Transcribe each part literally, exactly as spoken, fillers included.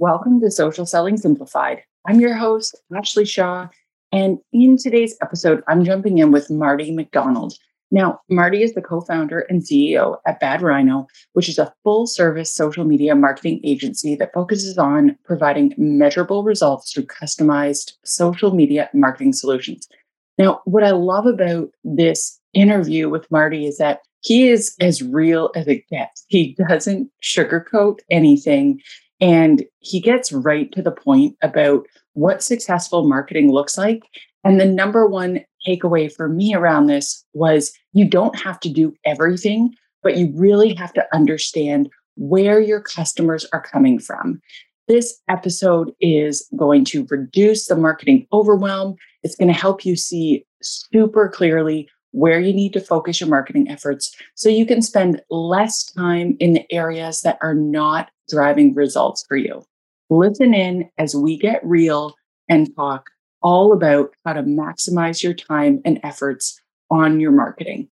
Welcome to Social Selling Simplified. I'm your host, Ashley Shaw, and in today's episode, I'm jumping in with Marty McDonald. Now, Marty is the co-founder and C E O at Bad Rhino, which is a full-service social media marketing agency that focuses on providing measurable results through customized social media marketing solutions. Now, what I love about this interview with Marty is that he is as real as it gets. He doesn't sugarcoat anything. And he gets right to the point about what successful marketing looks like. And the number one takeaway for me around this was you don't have to do everything, but you really have to understand where your customers are coming from. This episode is going to reduce the marketing overwhelm. It's going to help you see super clearly where you need to focus your marketing efforts so you can spend less time in the areas that are not driving results for you. Listen in as we get real and talk all about how to maximize your time and efforts on your marketing.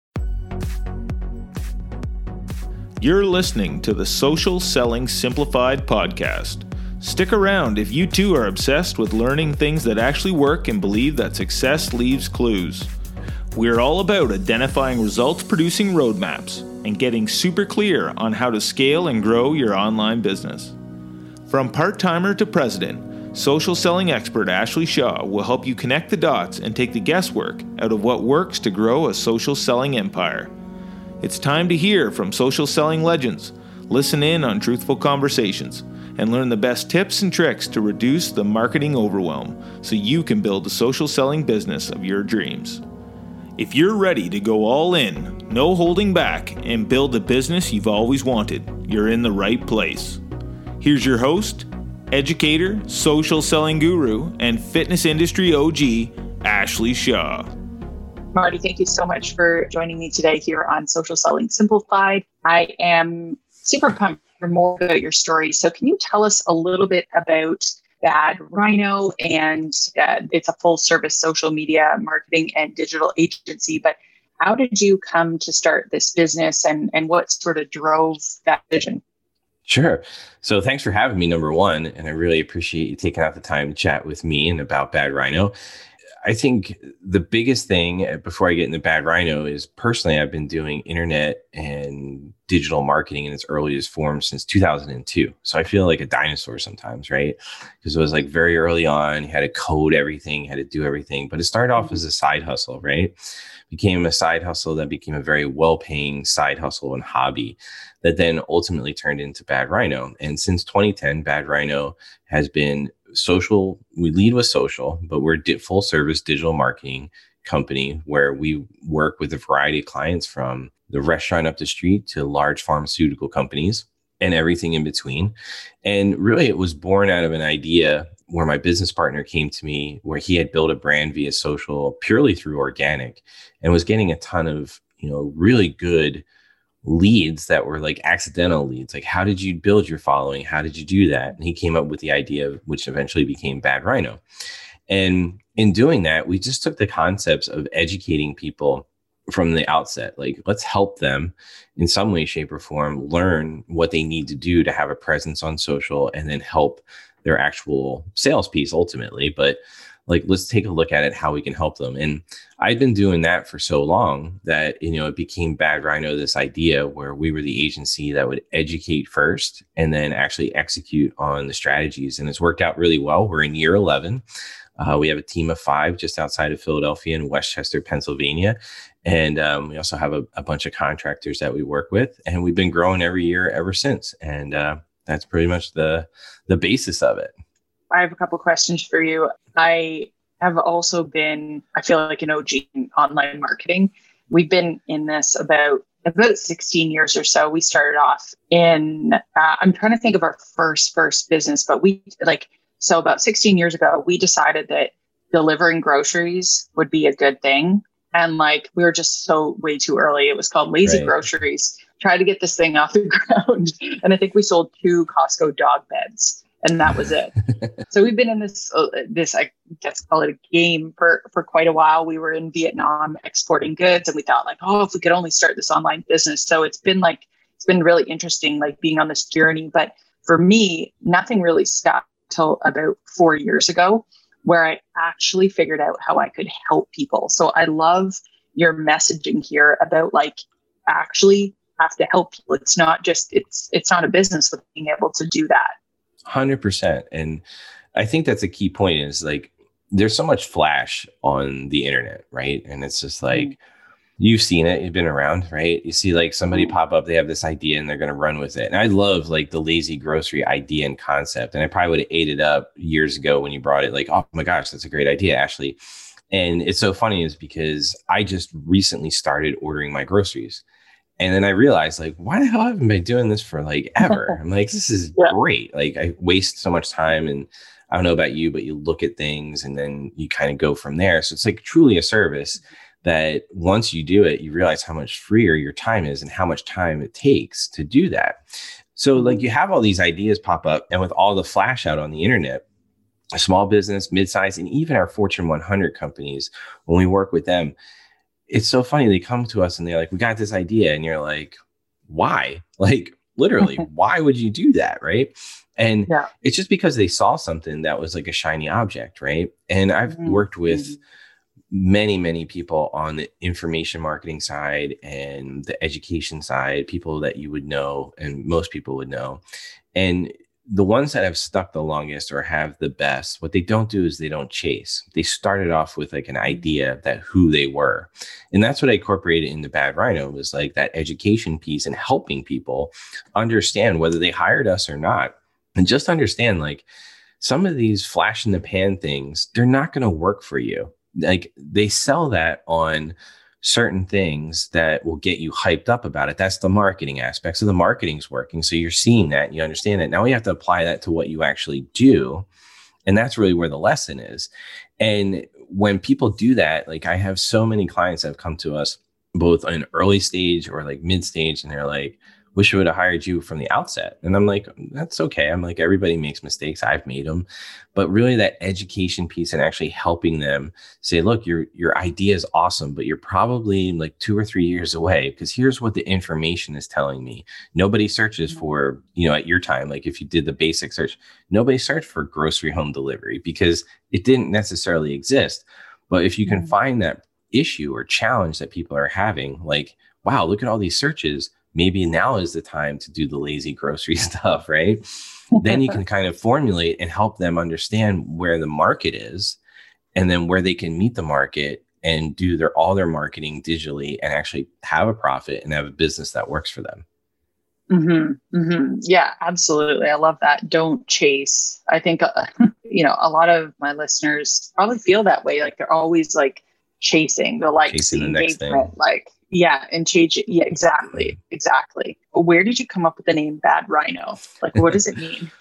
You're listening to the Social Selling Simplified podcast. Stick around if you too are obsessed with learning things that actually work and believe that success leaves clues. We're all about identifying results-producing roadmaps and getting super clear on how to scale and grow your online business. From part-timer to president, social selling expert Ashley Shaw will help you connect the dots and take the guesswork out of what works to grow a social selling empire. It's time to hear from social selling legends, listen in on truthful conversations, and learn the best tips and tricks to reduce the marketing overwhelm so you can build the social selling business of your dreams. If you're ready to go all in, no holding back, and build the business you've always wanted, you're in the right place. Here's your host, educator, social selling guru, and fitness industry O G, Ashley Shaw. Marty, thank you so much for joining me today here on Social Selling Simplified. I am super pumped for more about your story. So can you tell us a little bit about Bad Rhino, and uh, it's a full service social media marketing and digital agency. But how did you come to start this business, and, and what sort of drove that vision? Sure. So thanks for having me, number one. And I really appreciate you taking out the time to chat with me and about Bad Rhino. I think the biggest thing before I get into Bad Rhino is personally, I've been doing internet and digital marketing in its earliest form since two thousand two. So I feel like a dinosaur sometimes, right? Because it was like very early on, you had to code everything, had to do everything, but it started off as a side hustle, right? Became a side hustle that became a very well-paying side hustle and hobby that then ultimately turned into Bad Rhino. And since twenty ten, Bad Rhino has been social. We lead with social, but we're a full service digital marketing company where we work with a variety of clients from the restaurant up the street to large pharmaceutical companies and everything in between. And really it was born out of an idea where my business partner came to me where he had built a brand via social purely through organic and was getting a ton of, you know, really good leads that were like accidental leads. Like, how did you build your following? How did you do that? And he came up with the idea, which eventually became Bad Rhino. And in doing that, we just took the concepts of educating people from the outset. Like, let's help them in some way, shape, or form learn what they need to do to have a presence on social and then help their actual sales piece ultimately. But like, let's take a look at it, how we can help them. And I'd been doing that for so long that, you know, it became Bad Rhino, this idea where we were the agency that would educate first and then actually execute on the strategies. And it's worked out really well. We're in year eleven. Uh, we have a team of five just outside of Philadelphia in Westchester, Pennsylvania. And um, we also have a, a bunch of contractors that we work with. And we've been growing every year ever since. And uh, that's pretty much the the basis of it. I have a couple questions for you. I have also been, I feel like an O G in online marketing. We've been in this about about sixteen years or so. We started off in, uh, I'm trying to think of our first, first business, but we like, so about sixteen years ago, we decided that delivering groceries would be a good thing. And like, we were just so way too early. It was called Lazy Right. Groceries. Try to get this thing off the ground. And I think we sold two Costco dog beds. And that was it. So we've been in this, uh, this I guess call it a game for, for quite a while. We were in Vietnam exporting goods, and we thought like, oh, if we could only start this online business. So it's been like, it's been really interesting, like being on this journey. But for me, nothing really stuck till about four years ago, where I actually figured out how I could help people. So I love your messaging here about like actually have to help people. It's not just, it's, it's not a business with being able to do that. one hundred percent. And I think that's a key point is like, there's so much flash on the internet, right? And it's just like, mm. you've seen it, you've been around, right? You see like somebody mm. pop up, they have this idea and they're going to run with it. And I love like the lazy grocery idea and concept. And I probably would have ate it up years ago when you brought it, like, oh my gosh, that's a great idea, Ashley. And it's so funny is because I just recently started ordering my groceries. And then I realized like, why the hell haven't I been doing this for like ever? I'm like, this is yeah. great. Like I waste so much time, and I don't know about you, but you look at things and then you kind of go from there. So it's like truly a service that once you do it, you realize how much freer your time is and how much time it takes to do that. So like you have all these ideas pop up, and with all the flash out on the internet, a small business, midsize, and even our Fortune one hundred companies, when we work with them, it's so funny. They come to us and they're like, we got this idea. And you're like, why? Like literally, why would you do that? Right. And yeah. it's just because they saw something that was like a shiny object. Right. And I've mm-hmm. worked with many, many people on the information marketing side and the education side, people that you would know and most people would know. And the ones that have stuck the longest or have the best, what they don't do is they don't chase. They started off with like an idea that who they were. And that's what I incorporated into Bad Rhino, was like that education piece and helping people understand whether they hired us or not. And just understand like some of these flash in the pan things, they're not going to work for you. Like they sell that on certain things that will get you hyped up about it. That's the marketing aspect. So the marketing's working. So you're seeing that and you understand that. Now we have to apply that to what you actually do. And that's really where the lesson is. And when people do that, like I have so many clients that have come to us both in early stage or like mid stage, and they're like, wish I would have hired you from the outset. And I'm like, that's okay. I'm like, everybody makes mistakes. I've made them. But really that education piece and actually helping them say, look, your, your idea is awesome, but you're probably like two or three years away, because here's what the information is telling me. Nobody searches for, you know, at your time, like if you did the basic search, nobody searched for grocery home delivery because it didn't necessarily exist. But if you can find that issue or challenge that people are having, like, wow, look at all these searches. Maybe now is the time to do the lazy grocery stuff, right? Then you can kind of formulate and help them understand where the market is, and then where they can meet the market and do their all their marketing digitally and actually have a profit and have a business that works for them. Mm-hmm, mm-hmm. Yeah, absolutely. I love that. Don't chase. I think, uh, you know, a lot of my listeners probably feel that way. Like they're always like chasing the like chasing the next thing. Like, yeah. And change it. Yeah, exactly. Exactly. Where did you come up with the name Bad Rhino? Like, what does it mean?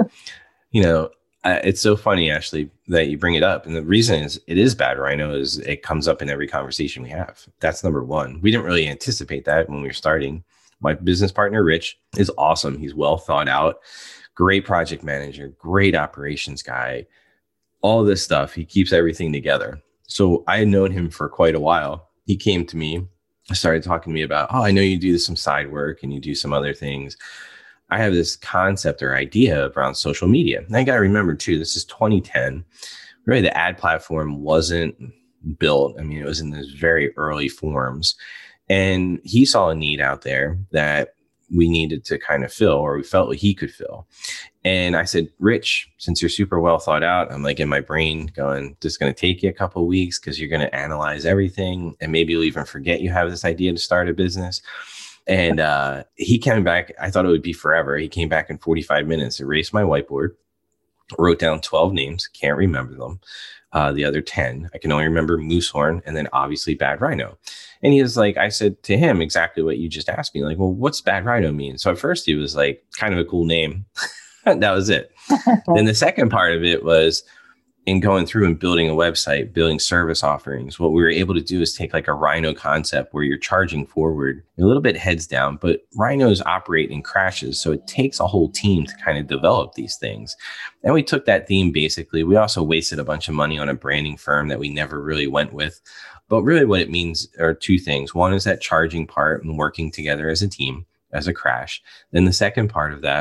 You know, uh, it's so funny, Ashley, that you bring it up. And the reason is it is Bad Rhino is it comes up in every conversation we have. That's number one. We didn't really anticipate that when we were starting. My business partner, Rich, is awesome. He's well thought out, great project manager, great operations guy, all this stuff. He keeps everything together. So I had known him for quite a while. He came to me, started talking to me about, oh, I know you do some side work and you do some other things. I have this concept or idea around social media. And I got to remember too, this is twenty ten. Really, the ad platform wasn't built. I mean, it was in those very early forms. And he saw a need out there that we needed to kind of fill, or we felt like he could fill. And I said, Rich, since you're super well thought out, I'm like in my brain going, this is going to take you a couple of weeks because you're going to analyze everything. And maybe you'll even forget you have this idea to start a business. And uh, he came back. I thought it would be forever. He came back in forty-five minutes, erased my whiteboard, wrote down twelve names. Can't remember them. Uh, the other ten, I can only remember Moosehorn and then obviously Bad Rhino. And he was like, I said to him exactly what you just asked me, like, well, what's Bad Rhino mean? So at first he was like, kind of a cool name. That was it. Then the second part of it was in going through and building a website, building service offerings. What we were able to do is take like a Rhino concept where you're charging forward a little bit heads down, but Rhinos operate in crashes. So it takes a whole team to kind of develop these things. And we took that theme basically. We also wasted a bunch of money on a branding firm that we never really went with. But really what it means are two things. One is that charging part and working together as a team, as a crash. Then the second part of that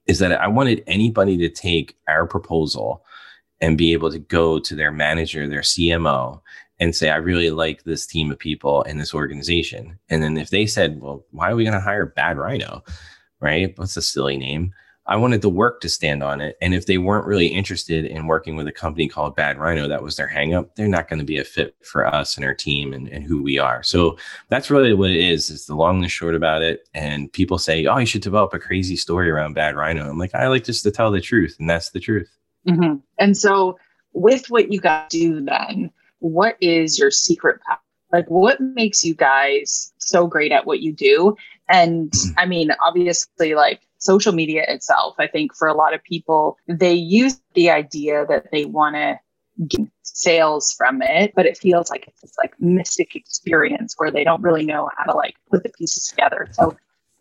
is that I wanted anybody to take our proposal and be able to go to their manager, their C M O, and say, I really like this team of people in this organization. And then if they said, well, why are we going to hire Bad Rhino? Right? What's a silly name? I wanted the work to stand on it. And if they weren't really interested in working with a company called Bad Rhino, that was their hang up, they're not going to be a fit for us and our team and, and who we are. So that's really what it is. It's the long and the short about it. And people say, oh, you should develop a crazy story around Bad Rhino. I'm like, I like just to tell the truth. And that's the truth. Mm-hmm. And so with what you guys do then, what is your secret path? Like, what makes you guys so great at what you do? And I mean, obviously, like social media itself, I think for a lot of people, they use the idea that they want to get sales from it, but it feels like it's this like mystic experience where they don't really know how to like put the pieces together. So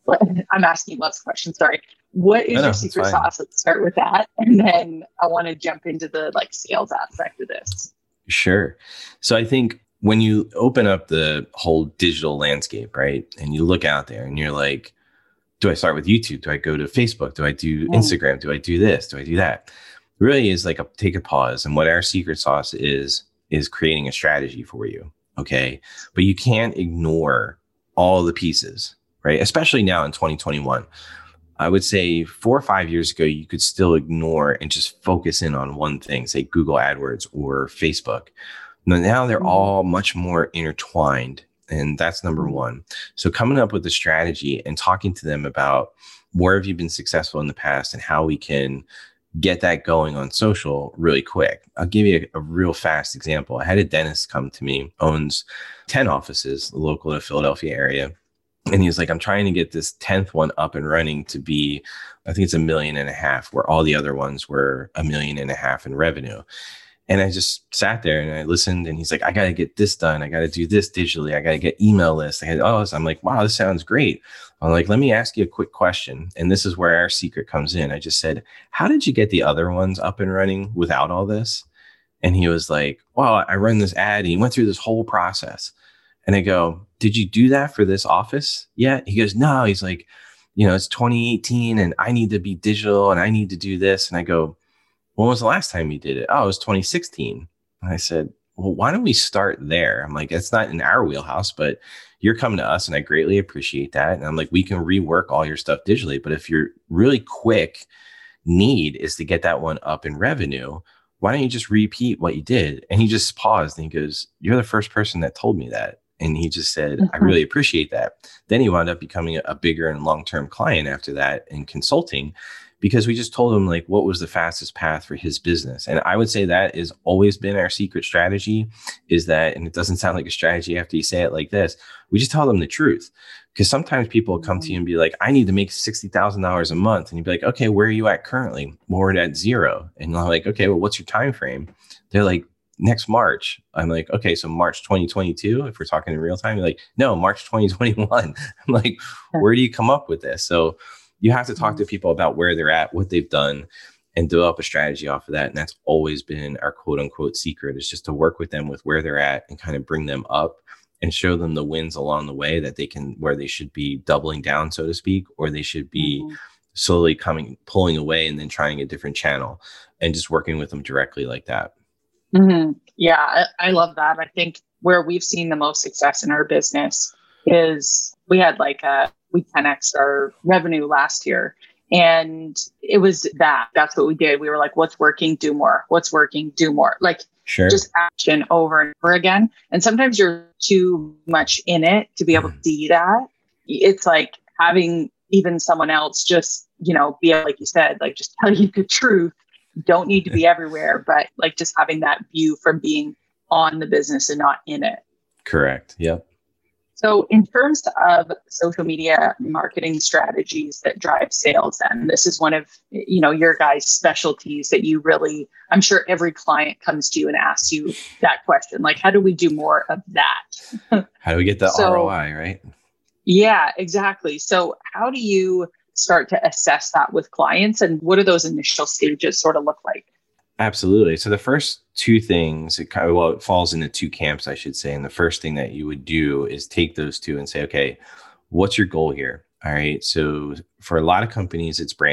I'm asking lots of questions. Sorry. What is no, your no, secret sauce? Let's start with that. And then I want to jump into the like sales aspect of this. Sure. So I think when you open up the whole digital landscape, right, and you look out there and you're like, do I start with YouTube? Do I go to Facebook? Do I do Instagram? Do I do this? Do I do that? It really is like a, take a pause. And what our secret sauce is, is creating a strategy for you. Okay. But you can't ignore all the pieces, right? Especially now in twenty twenty-one. I would say four or five years ago, you could still ignore and just focus in on one thing, say Google AdWords or Facebook. Now they're all much more intertwined. And that's number one. So coming up with a strategy and talking to them about where have you been successful in the past and how we can get that going on social really quick. I'll give you a, a real fast example. I had a dentist come to me, owns ten offices local to the Philadelphia area. And he was like, I'm trying to get this tenth one up and running to be, I think it's a million and a half, where all the other ones were a million and a half in revenue. And I just sat there and I listened, and he's like, I got to get this done. I got to do this digitally. I got to get email lists. I had all this. I'm like, wow, this sounds great. I'm like, let me ask you a quick question. And this is where our secret comes in. I just said, how did you get the other ones up and running without all this? And he was like, well, I run this ad. And he went through this whole process. And I go, did you do that for this office yet? He goes, no. He's like, you know, it's twenty eighteen and I need to be digital and I need to do this. And I go, when was the last time you did it? Oh, it was twenty sixteen. And I said, well, why don't we start there? I'm like, it's not in our wheelhouse, but you're coming to us and I greatly appreciate that. And I'm like, we can rework all your stuff digitally. But if your really quick need is to get that one up in revenue, why don't you just repeat what you did? And he just paused and he goes, you're the first person that told me that. And he just said, mm-hmm. I really appreciate that. Then he wound up becoming a, a bigger and long-term client after that in consulting, because we just told him like what was the fastest path for his business. And I would say that has always been our secret strategy, is that, and it doesn't sound like a strategy after you say it like this, we just tell them the truth. Because sometimes people come to you and be like, I need to make sixty thousand dollars a month. And you'd be like, okay, where are you at currently? Well, we're at zero. And I'm like, okay, well, what's your time frame? They're like, next March. I'm like, okay, so March twenty twenty-two, if we're talking in real time. You're like, no, March twenty twenty-one. I'm like, where do you come up with this? So you have to talk to people about where they're at, what they've done, and develop a strategy off of that. And that's always been our quote unquote secret, is just to work with them with where they're at and kind of bring them up and show them the wins along the way, that they can, where they should be doubling down, so to speak, or they should be mm-hmm. slowly coming, pulling away and then trying a different channel, and just working with them directly like that. Mm-hmm. Yeah, I, I love that. I think where we've seen the most success in our business is we had like a, we ten X our revenue last year. And it was that, that's what we did. We were like, what's working? Do more. What's working? Do more. Like sure. Just action over and over again. And sometimes you're too much in it to be able to see that. It's like having even someone else just, you know, be like you said, like just tell you the truth. Don't need to be everywhere, but like just having that view from being on the business and not in it. Correct. Yep. So in terms of social media marketing strategies that drive sales, and this is one of, you know, your guys' specialties that you really, I'm sure every client comes to you and asks you that question, like, how do we do more of that? How do we get the so, R O I, right? Yeah, exactly. So how do you start to assess that with clients, and what do those initial stages sort of look like? Absolutely. So the first two things, it kind of, well, it falls into two camps, I should say. And the first thing that you would do is take those two and say, okay, what's your goal here? All right. So for a lot of companies, it's branding.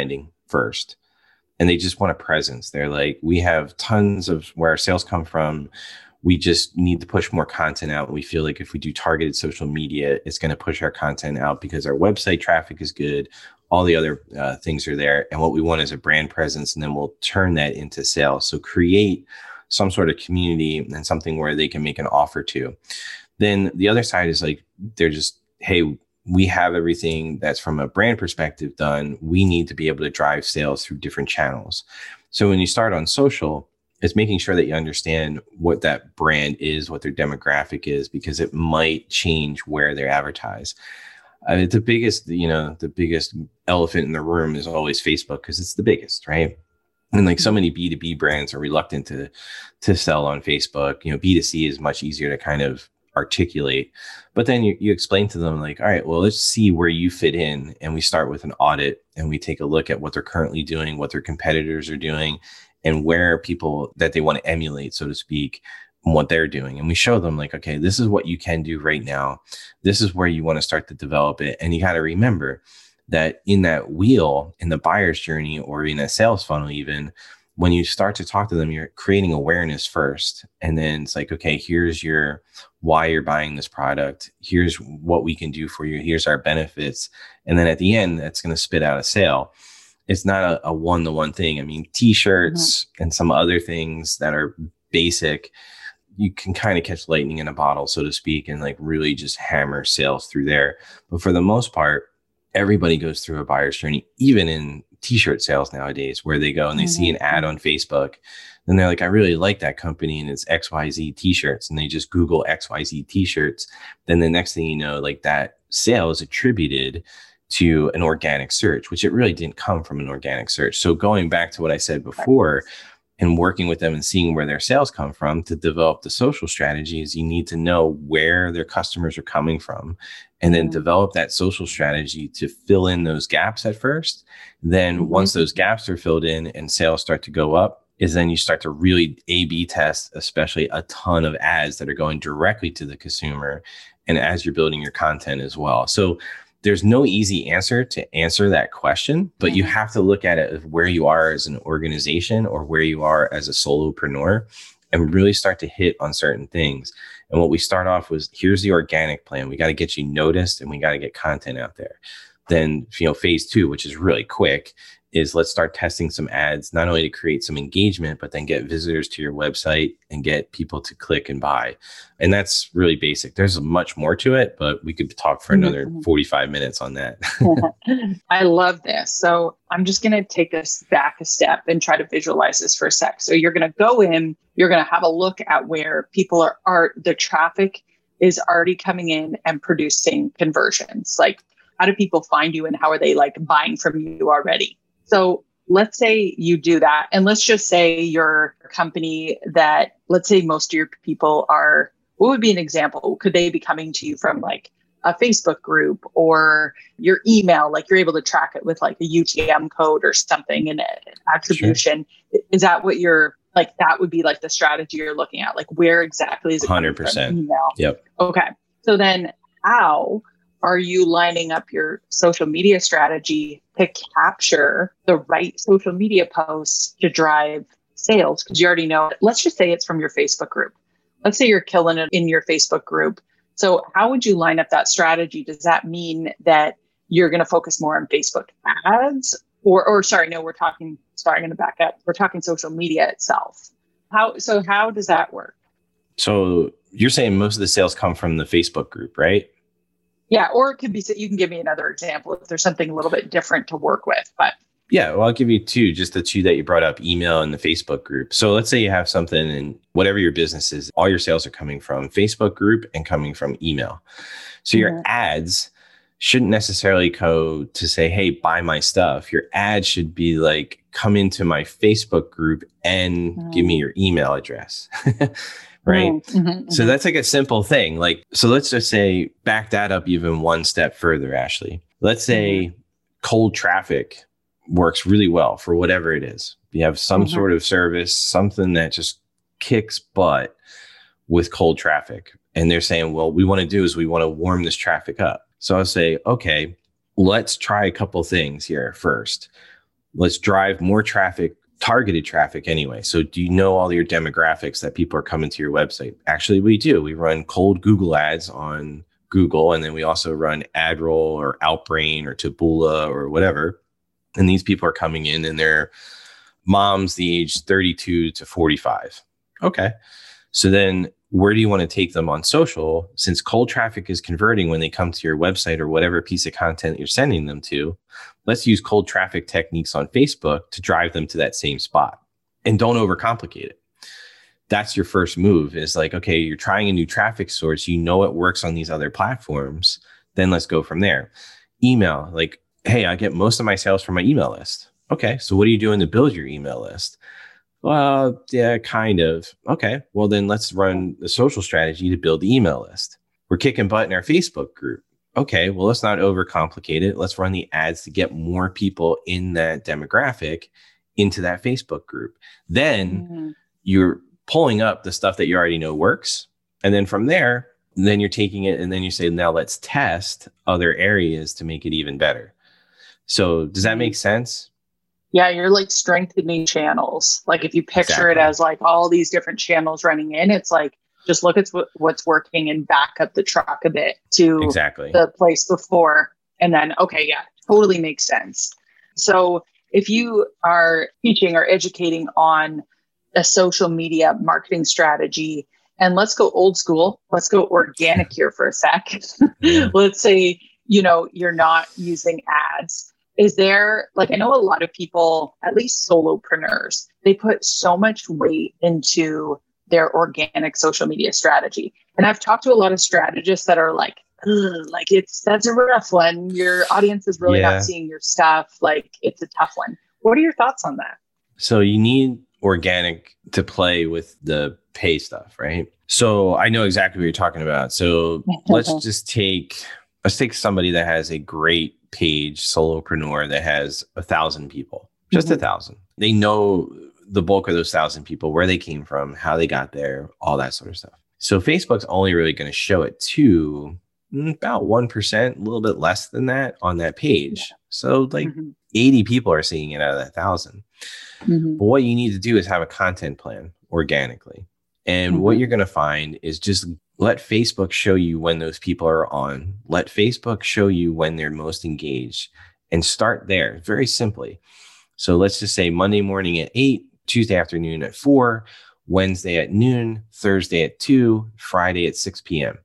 first. And they just want a presence. They're like, we have tons of where our sales come from. We just need to push more content out. We feel like if we do targeted social media, it's going to push our content out because our website traffic is good. All the other uh, things are there. And what we want is a brand presence. And then we'll turn that into sales. So create some sort of community and something where they can make an offer to. Then the other side is like, they're just, hey, we have everything that's from a brand perspective done. We need to be able to drive sales through different channels. So when you start on social, it's making sure that you understand what that brand is, what their demographic is, because it might change where they advertise. Uh, the biggest, you know, the biggest elephant in the room is always Facebook because it's the biggest, right? And like so many B two B brands are reluctant to to sell on Facebook. You know, B two C is much easier to kind of articulate. But then you, you explain to them like, all right, well, let's see where you fit in. And we start with an audit and we take a look at what they're currently doing, what their competitors are doing, and where people that they want to emulate, so to speak, what they're doing. And we show them like, okay, this is what you can do right now. This is where you want to start to develop it. And you got to remember that in that wheel, in the buyer's journey, or in a sales funnel, even when you start to talk to them, you're creating awareness first. And then it's like, okay, here's your why you're buying this product. Here's what we can do for you. Here's our benefits. And then at the end, that's going to spit out a sale. It's not a, a one-to-one thing. I mean, t-shirts mm-hmm. and some other things that are basic, you can kind of catch lightning in a bottle, so to speak, and like really just hammer sales through there. But for the most part, everybody goes through a buyer's journey, even in t-shirt sales nowadays, where they go and they mm-hmm. see an ad on Facebook. Then they're like, I really like that company and it's X Y Z t-shirts. And they just Google X Y Z t-shirts. Then the next thing you know, like that sale is attributed to an organic search, which it really didn't come from an organic search. So going back to what I said before and working with them and seeing where their sales come from to develop the social strategies, you need to know where their customers are coming from and then mm-hmm. develop that social strategy to fill in those gaps at first. Then mm-hmm. once those gaps are filled in and sales start to go up, is then you start to really A B test, especially a ton of ads that are going directly to the consumer. And as you're building your content as well. So there's no easy answer to answer that question, but mm-hmm. you have to look at it of where you are as an organization or where you are as a solopreneur and really start to hit on certain things. And what we start off was, here's the organic plan. We got to get you noticed and we got to get content out there. Then, you know, phase two, which is really quick, is let's start testing some ads, not only to create some engagement, but then get visitors to your website and get people to click and buy. And that's really basic. There's much more to it, but we could talk for another mm-hmm. forty-five minutes on that. I love this. So I'm just going to take us back a step and try to visualize this for a sec. So you're going to go in, you're going to have a look at where people are, are the traffic is already coming in and producing conversions. Like, how do people find you and how are they like buying from you already? So let's say you do that. And let's just say you're a company that, let's say most of your people are, what would be an example? Could they be coming to you from like a Facebook group or your email? Like you're able to track it with like a U T M code or something and attribution. Sure. Is that what you're like, that would be like the strategy you're looking at? Like where exactly is it? one hundred percent. Email? Yep. Okay. So then how are you lining up your social media strategy to capture the right social media posts to drive sales? Because you already know, let's just say it's from your Facebook group. Let's say you're killing it in your Facebook group. So how would you line up that strategy? Does that mean that you're going to focus more on Facebook ads? Or, or sorry, no, we're talking, sorry, I'm going to back up. We're talking social media itself. How, so how does that work? So you're saying most of the sales come from the Facebook group, right? Yeah, or it could be, you can give me another example if there's something a little bit different to work with. But yeah, well, I'll give you two, just the two that you brought up, email and the Facebook group. So let's say you have something and whatever your business is, all your sales are coming from Facebook group and coming from email. So your mm-hmm. ads shouldn't necessarily go to say, hey, buy my stuff. Your ad should be like, come into my Facebook group and mm-hmm. give me your email address. Right. Mm-hmm, mm-hmm. So that's like a simple thing. Like, so let's just say back that up even one step further, Ashley. Let's say mm-hmm. cold traffic works really well for whatever it is. You have some mm-hmm. sort of service, something that just kicks butt with cold traffic. And they're saying, well, we want to do is we want to warm this traffic up. So I'll say, okay, let's try a couple things here first. let's drive more traffic, targeted traffic anyway. So do you know all your demographics that people are coming to your website? Actually, we do. We run cold Google ads on Google, and then we also run AdRoll or Outbrain or Taboola or whatever. And these people are coming in and they're moms the age thirty-two to forty-five. Okay. So then where do you want to take them on social? Since cold traffic is converting when they come to your website or whatever piece of content you're sending them to, let's use cold traffic techniques on Facebook to drive them to that same spot. And don't overcomplicate it. That's your first move is like, okay, you're trying a new traffic source. You know it works on these other platforms. Then let's go from there. Email, like, hey, I get most of my sales from my email list. Okay, so what are you doing to build your email list? Well, yeah, kind of. Okay, well, then let's run the social strategy to build the email list. We're kicking butt in our Facebook group. Okay, well, let's not overcomplicate it. Let's run the ads to get more people in that demographic into that Facebook group. Then mm-hmm. you're pulling up the stuff that you already know works. And then from there, then you're taking it and then you say, now let's test other areas to make it even better. So does that make sense? Yeah, you're like strengthening channels. Like if you picture exactly. it as like all these different channels running in, it's like, just look at what's working and back up the truck a bit to exactly. the place before. And then, okay, yeah, totally makes sense. So if you are teaching or educating on a social media marketing strategy, and let's go old school, let's go organic here for a sec. Yeah. Let's say, you know, you're not using ads. Is there, like, I know a lot of people, at least solopreneurs, they put so much weight into their organic social media strategy. And I've talked to a lot of strategists that are like, like it's, that's a rough one. Your audience is really yeah. not seeing your stuff. Like it's a tough one. What are your thoughts on that? So you need organic to play with the pay stuff, right? So I know exactly what you're talking about. So let's just take, let's take somebody that has a great page, solopreneur that has a thousand people, just mm-hmm. a thousand. They know the bulk of those thousand people, where they came from, how they got there, all that sort of stuff. So Facebook's only really going to show it to about one percent, a little bit less than that on that page. So like mm-hmm. eighty people are seeing it out of that thousand. Mm-hmm. But what you need to do is have a content plan organically. And mm-hmm. what you're going to find is just let Facebook show you when those people are on. Let Facebook show you when they're most engaged and start there very simply. So let's just say Monday morning at eight, Tuesday afternoon at four, Wednesday at noon, Thursday at two, Friday at six p.m.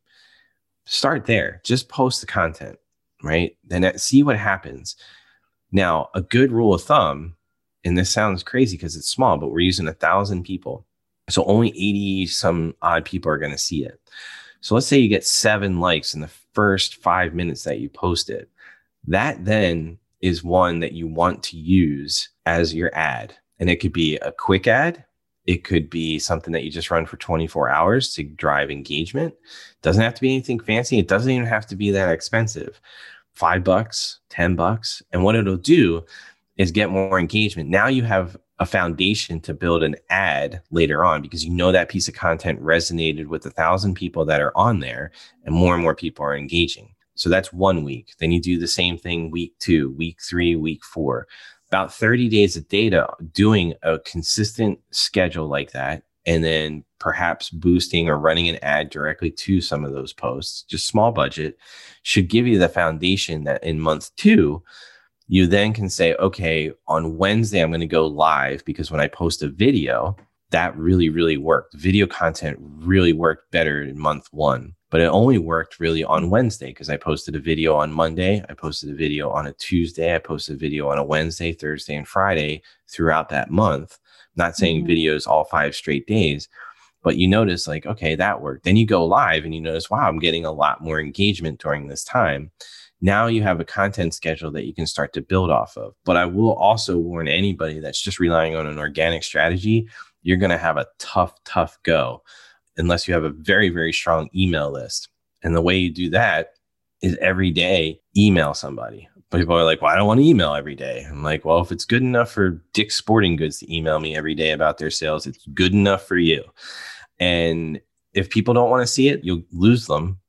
Start there. Just post the content, right? Then see what happens. Now, a good rule of thumb, and this sounds crazy because it's small, but we're using a thousand people. So only eighty some odd people are going to see it. So let's say you get seven likes in the first five minutes that you post it. That then is one that you want to use as your ad. And it could be a quick ad. It could be something that you just run for twenty-four hours to drive engagement. Doesn't have to be anything fancy. It doesn't even have to be that expensive. Five bucks, ten bucks. And what it'll do is get more engagement. Now you have a foundation to build an ad later on because you know that piece of content resonated with a thousand people that are on there and more and more people are engaging. So that's one week. Then you do the same thing week two, week three, week four. About thirty days of data doing a consistent schedule like that, and then perhaps boosting or running an ad directly to some of those posts, just small budget, should give you the foundation that in month two, you then can say, okay, on Wednesday, I'm going to go live because when I post a video, that really, really worked. Video content really worked better in month one, but it only worked really on Wednesday because I posted a video on Monday. I posted a video on a Tuesday. I posted a video on a Wednesday, Thursday, and Friday throughout that month. I'm not saying mm-hmm. videos all five straight days, but you notice like, okay, that worked. Then you go live and you notice, wow, I'm getting a lot more engagement during this time. Now you have a content schedule that you can start to build off of. But I will also warn anybody that's just relying on an organic strategy, you're going to have a tough, tough go unless you have a very, very strong email list. And the way you do that is every day email somebody. But people are like, well, I don't want to email every day. I'm like, well, if it's good enough for Dick's Sporting Goods to email me every day about their sales, it's good enough for you. And if people don't want to see it, you'll lose them. But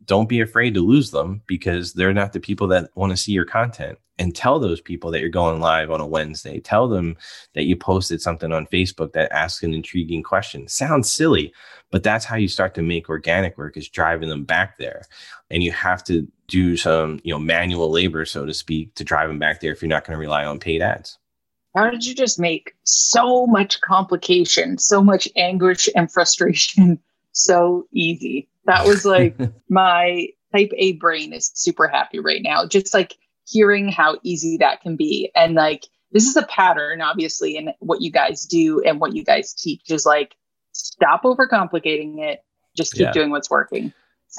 don't be afraid to lose them because they're not the people that want to see your content. And tell those people that you're going live on a Wednesday. Tell them that you posted something on Facebook that asks an intriguing question. Sounds silly, but that's how you start to make organic work, is driving them back there. And you have to do some, you know, manual labor, so to speak, to drive them back there if you're not going to rely on paid ads. How did you just make so much complication, so much anguish and frustration so easy? That was like my type A brain is super happy right now. Just like hearing how easy that can be. And like, this is a pattern, obviously, in what you guys do and what you guys teach is like, stop overcomplicating it. Just keep yeah. doing what's working.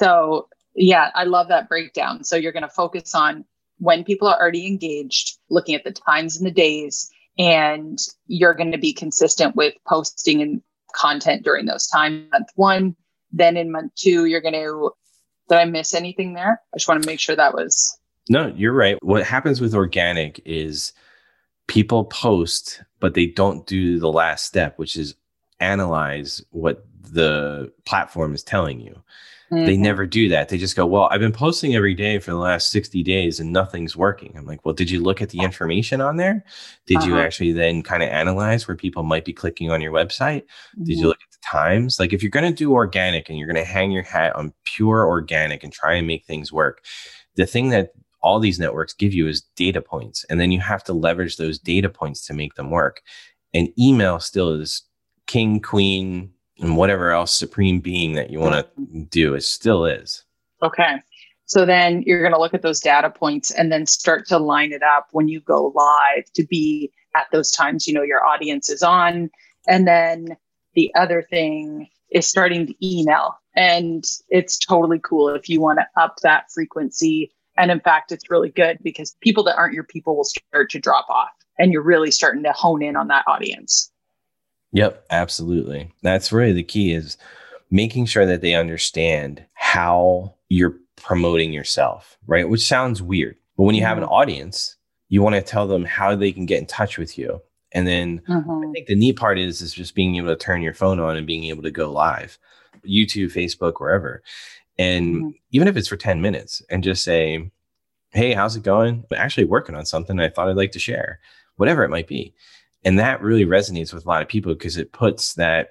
So yeah, I love that breakdown. So you're going to focus on when people are already engaged, looking at the times and the days, and you're going to be consistent with posting and content during those times. Month one, then in month two, you're going to, did I miss anything there? I just want to make sure that was... No, you're right. What happens with organic is people post, but they don't do the last step, which is analyze what the platform is telling you. Mm-hmm. They never do that. They just go, well, I've been posting every day for the last sixty days and nothing's working. I'm like, well, did you look at the information on there? Did uh-huh. you actually then kind of analyze where people might be clicking on your website? Mm-hmm. Did you look at the times? Like if you're going to do organic and you're going to hang your hat on pure organic and try and make things work, the thing that all these networks give you is data points. And then you have to leverage those data points to make them work. And email still is king, queen, and whatever else supreme being that you want to do. It still is. Okay. So then you're going to look at those data points and then start to line it up when you go live to be at those times, you know, your audience is on. And then the other thing is starting to email. And it's totally cool if you want to up that frequency. And in fact, it's really good because people that aren't your people will start to drop off and you're really starting to hone in on that audience. Yep, absolutely. That's really the key, is making sure that they understand how you're promoting yourself, right? Which sounds weird, but when you have an audience, you want to tell them how they can get in touch with you. And then mm-hmm. I think the neat part is, is just being able to turn your phone on and being able to go live, YouTube, Facebook, wherever. And mm-hmm. even if it's for ten minutes and just say, hey, how's it going? I'm actually working on something I thought I'd like to share, whatever it might be. And that really resonates with a lot of people because it puts that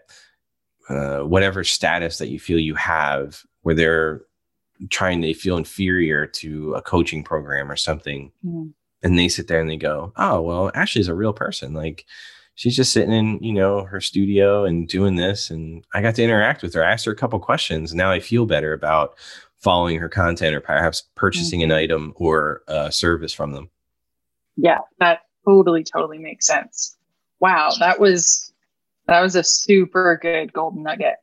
uh, whatever status that you feel you have, where they're trying to feel inferior to a coaching program or something. Mm. And they sit there and they go, oh, well, Ashley's a real person. Like she's just sitting in, you know, her studio and doing this. And I got to interact with her. I asked her a couple questions. Now I feel better about following her content or perhaps purchasing mm-hmm. an item or a service from them. Yeah, that totally, totally makes sense. Wow, that was that was a super good golden nugget.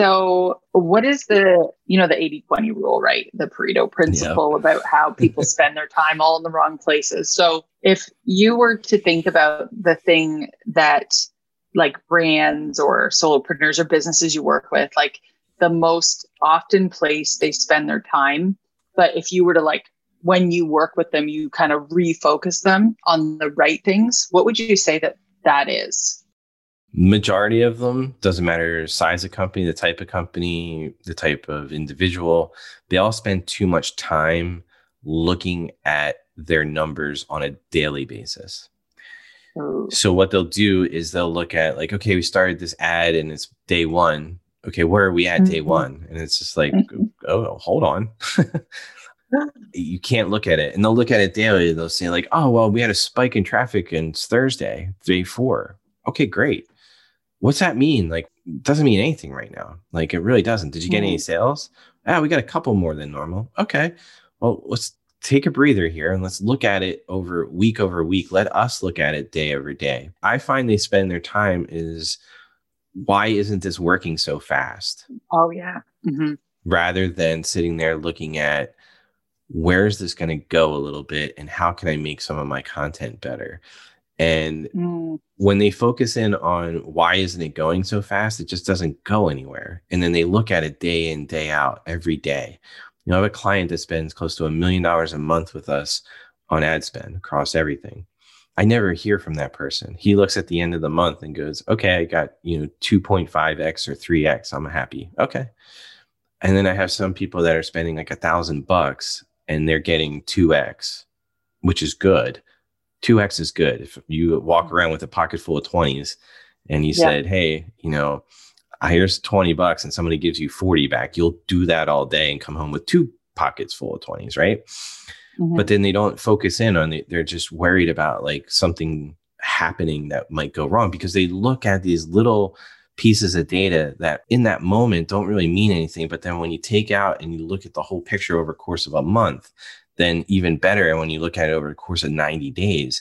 So what is the, you know, the eighty twenty rule, right? The Pareto principle yep. about how people spend their time all in the wrong places. So if you were to think about the thing that like brands or solopreneurs or businesses you work with, like the most often place they spend their time, but if you were to like, when you work with them, you kind of refocus them on the right things, what would you say that that is? Majority of them, doesn't matter size of company, the type of company, the type of individual, they all spend too much time looking at their numbers on a daily basis. Ooh. So what they'll do is they'll look at like, okay, we started this ad and it's day one. Okay, where are we at mm-hmm. day one? And it's just like, mm-hmm. oh, hold on. You can't look at it. And they'll look at it daily. They'll say like, oh, well, we had a spike in traffic and it's Thursday, day four. Okay, great. What's that mean? Like, it doesn't mean anything right now. Like, it really doesn't. Did you get mm-hmm. any sales? Ah, we got a couple more than normal. Okay. Well, let's take a breather here and let's look at it over week over week. Let us look at it day over day. I find they spend their time is, why isn't this working so fast? Oh, yeah. Mm-hmm. Rather than sitting there looking at, where is this going to go a little bit and how can I make some of my content better? And mm. when they focus in on why isn't it going so fast, it just doesn't go anywhere. And then they look at it day in, day out, every day. You know, I have a client that spends close to a million dollars a month with us on ad spend across everything. I never hear from that person. He looks at the end of the month and goes, okay, I got, you know, two point five X or three X. I'm happy. Okay. And then I have some people that are spending like a thousand bucks and they're getting two X, which is good. two X is good. If you walk around with a pocket full of twenties and you Yeah. said, hey, you know, here's twenty bucks and somebody gives you forty back, you'll do that all day and come home with two pockets full of twenties, right? Mhm. But then they don't focus in on it. They're just worried about like something happening that might go wrong because they look at these little pieces of data that in that moment don't really mean anything. But then when you take out and you look at the whole picture over the course of a month, then even better. And when you look at it over the course of ninety days,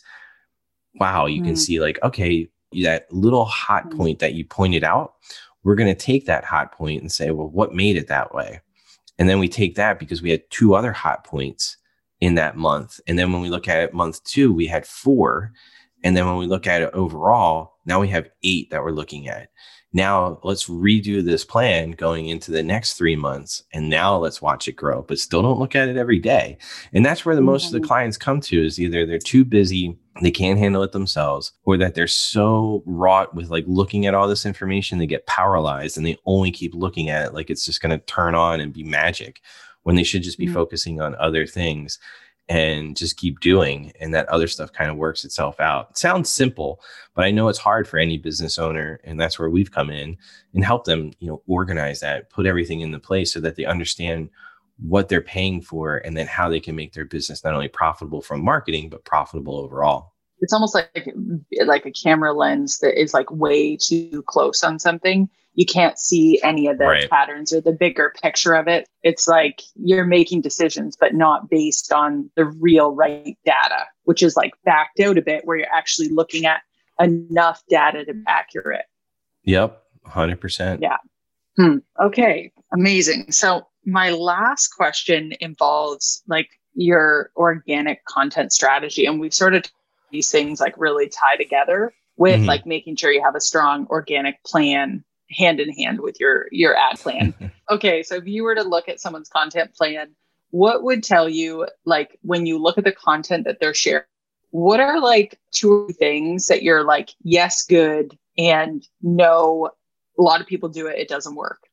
wow, you can Mm. see like, okay, that little hot Mm. point that you pointed out, we're going to take that hot point and say, well, what made it that way? And then we take that because we had two other hot points in that month. And then when we look at it month two, we had four. And then when we look at it overall, now we have eight that we're looking at. Now let's redo this plan going into the next three months. And now let's watch it grow, but still don't look at it every day. And that's where the most Mm-hmm. of the clients come to is either they're too busy, they can't handle it themselves, or that they're so wrought with like looking at all this information, they get paralyzed and they only keep looking at it like it's just going to turn on and be magic when they should just be Mm-hmm. focusing on other things and just keep doing. And that other stuff kind of works itself out. It sounds simple, but I know it's hard for any business owner. And that's where we've come in and help them, you know, organize that, put everything into place so that they understand what they're paying for and then how they can make their business not only profitable from marketing, but profitable overall. It's almost like like a camera lens that is like way too close on something. You can't see any of the Right. patterns or the bigger picture of it. It's like you're making decisions, but not based on the real right data, which is like backed out a bit where you're actually looking at enough data to be accurate. Yep. one hundred percent. Yeah. Hmm. Okay. Amazing. So my last question involves like your organic content strategy. And we've sort of these things like really tie together with Mhm. like making sure you have a strong organic plan hand in hand with your, your ad plan. Okay. So if you were to look at someone's content plan, what would tell you, like, when you look at the content that they're sharing, what are like two things that you're like, yes, good, and no, a lot of people do it, it doesn't work?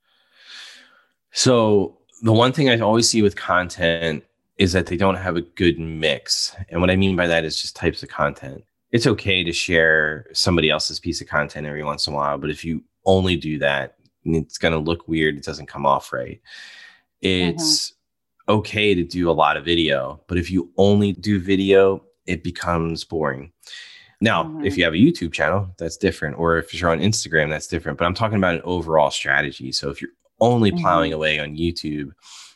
So the one thing I always see with content is that they don't have a good mix. And what I mean by that is just types of content. It's okay to share somebody else's piece of content every once in a while, but if you only do that, it's going to look weird. It doesn't come off right. It's mm-hmm. okay to do a lot of video, but if you only do video, it becomes boring. Now, mm-hmm. if you have a YouTube channel, that's different. Or if you're on Instagram, that's different. But I'm talking about an overall strategy. So if you're only plowing mm-hmm. away on YouTube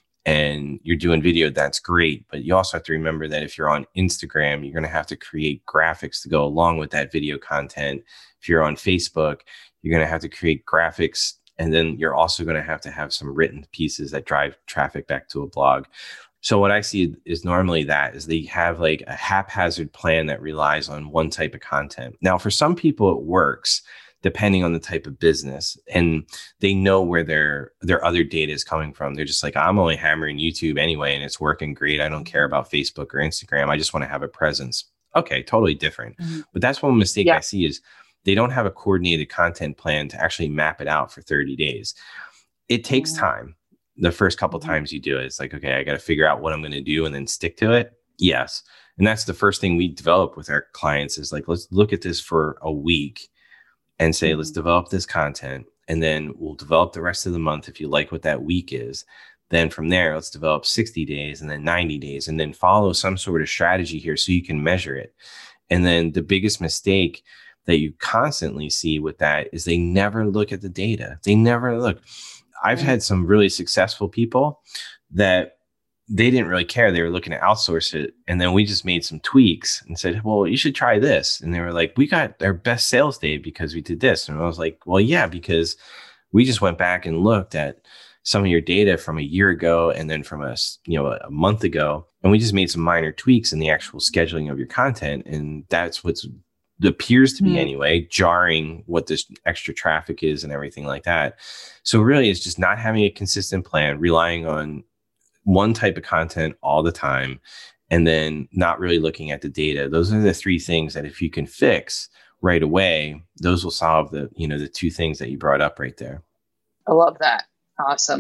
and you're doing video, that's great. But you also have to remember that if you're on Instagram, you're going to have to create graphics to go along with that video content. If you're on Facebook, you're going to have to create graphics. And then you're also going to have to have some written pieces that drive traffic back to a blog. So what I see is normally that is they have like a haphazard plan that relies on one type of content. Now, for some people, it works depending on the type of business, and they know where their their other data is coming from. They're just like, I'm only hammering YouTube anyway, and it's working great. I don't care about Facebook or Instagram. I just want to have a presence. Okay, totally different. Mm-hmm. But that's one mistake yeah. I see is they don't have a coordinated content plan to actually map it out for thirty days. It takes mm-hmm. time. The first couple of times you do it, it's like, okay, I got to figure out what I'm going to do and then stick to it. Yes. And that's the first thing we develop with our clients is like, let's look at this for a week and say, mm-hmm. let's develop this content. And then we'll develop the rest of the month. If you like what that week is, then from there, let's develop sixty days and then ninety days and then follow some sort of strategy here so you can measure it. And then the biggest mistake that you constantly see with that is they never look at the data. They never look. I've had some really successful people that they didn't really care. They were looking to outsource it. And then we just made some tweaks and said, well, you should try this. And they were like, we got our best sales day because we did this. And I was like, well, yeah, because we just went back and looked at some of your data from a year ago and then from a, you know, a month ago. And we just made some minor tweaks in the actual scheduling of your content. And that's what's appears to be mm-hmm. anyway, jarring what this extra traffic is and everything like that. So really it's just not having a consistent plan, relying on one type of content all the time, and then not really looking at the data. Those are the three things that if you can fix right away, those will solve the, you know, the two things that you brought up right there. I love that. Awesome.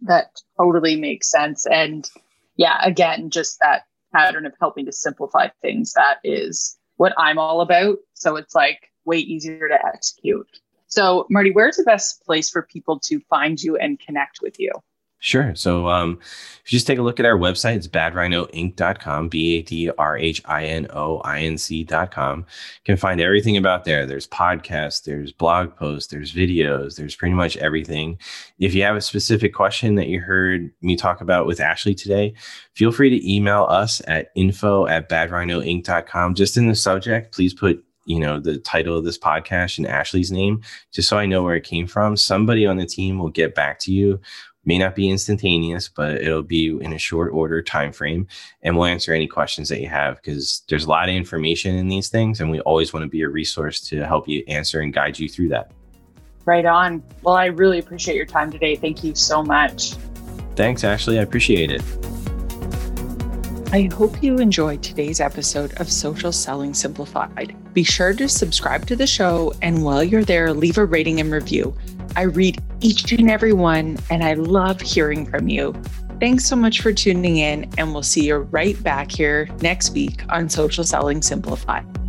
That totally makes sense. And yeah, again, just that pattern of helping to simplify things, that is what I'm all about. So it's like way easier to execute. So Marty, where's the best place for people to find you and connect with you? Sure. So um, if you just take a look at our website, it's bad rhino inc dot com, B A D R H I N O I N C dot com. You can find everything about there. There's podcasts, there's blog posts, there's videos, there's pretty much everything. If you have a specific question that you heard me talk about with Ashley today, feel free to email us at info at bad rhino inc dot com. Just in the subject, please put you know, the title of this podcast and Ashley's name, just so I know where it came from. Somebody on the team will get back to you. May not be instantaneous, but it'll be in a short order time frame, and we'll answer any questions that you have, because there's a lot of information in these things, and we always want to be a resource to help you answer and guide you through that. Right on. Well, I really appreciate your time today. Thank you so much. Thanks, Ashley. I appreciate it. I hope you enjoyed today's episode of Social Selling Simplified. Be sure to subscribe to the show, and while you're there, leave a rating and review. I read each and every one, and I love hearing from you. Thanks so much for tuning in, and we'll see you right back here next week on Social Selling Simplified.